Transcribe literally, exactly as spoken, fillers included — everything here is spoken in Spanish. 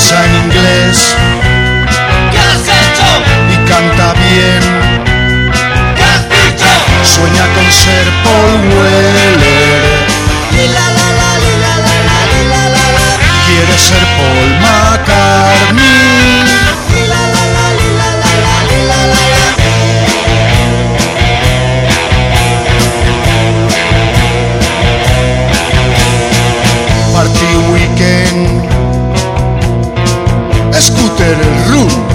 piensa en inglés. ¿Qué has hecho? Y canta bien. ¿Qué has dicho? Sueña con ser Paul Weller. Li la la la, li la la la, li la la la. Quiere ser Paul McCartney. Li la la la, li la la la, li la la la. Party weekend. Scooter Room.